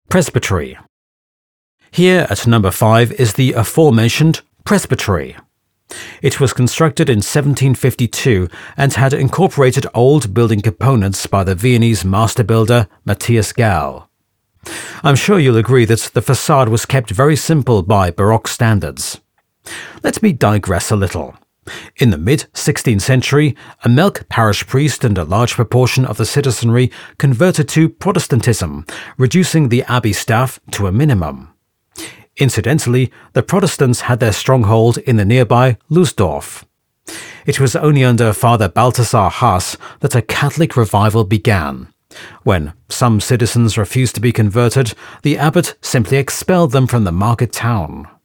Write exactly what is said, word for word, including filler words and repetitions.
Presbytery. Here at number five is the aforementioned presbytery. It was constructed in seventeen fifty-two and had incorporated old building components by the Viennese master builder Matthias Gall. I'm sure you'll agree that the facade was kept very simple by Baroque standards. Let me digress a little. In the mid-sixteenth century, a Melk parish priest and a large proportion of the citizenry converted to Protestantism, reducing the abbey staff to a minimum. Incidentally, the Protestants had their stronghold in the nearby Lustdorf. It was only under Father Balthasar Haas that a Catholic revival began. When some citizens refused to be converted, the abbot simply expelled them from the market town.